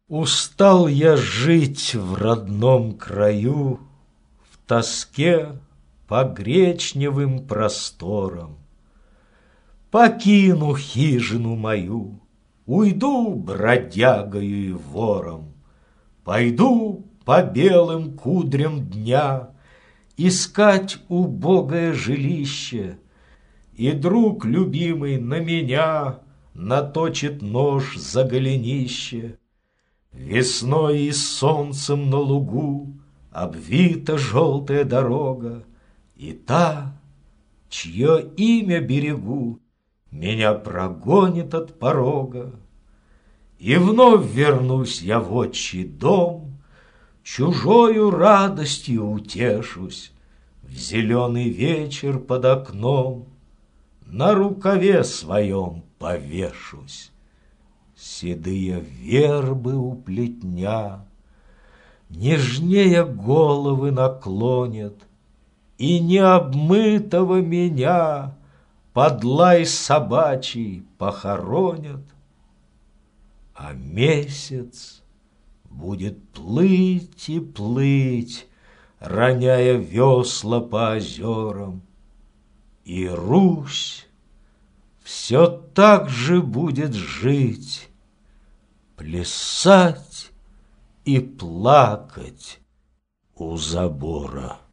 Устал я жить в родном краю, в тоске по гречневым просторам. Покину хижину мою, уйду бродягою и вором, пойду по белым кудрям дня искать убогое жилище, и друг любимый на меня наточит нож за голенище. Весной и солнцем на лугу обвита желтая дорога, и та, чье имя берегу, меня прогонит от порога. И вновь вернусь я в отчий дом, чужою радостью утешусь, в зеленый вечер под окном на рукаве своем повешусь. Седые вербы у плетня нежнее головы наклонят, и необмытого меня под лай собачий похоронят. А месяц будет плыть и плыть, роняя весла по озерам, и Русь все так же будет жить, плясать и плакать у забора.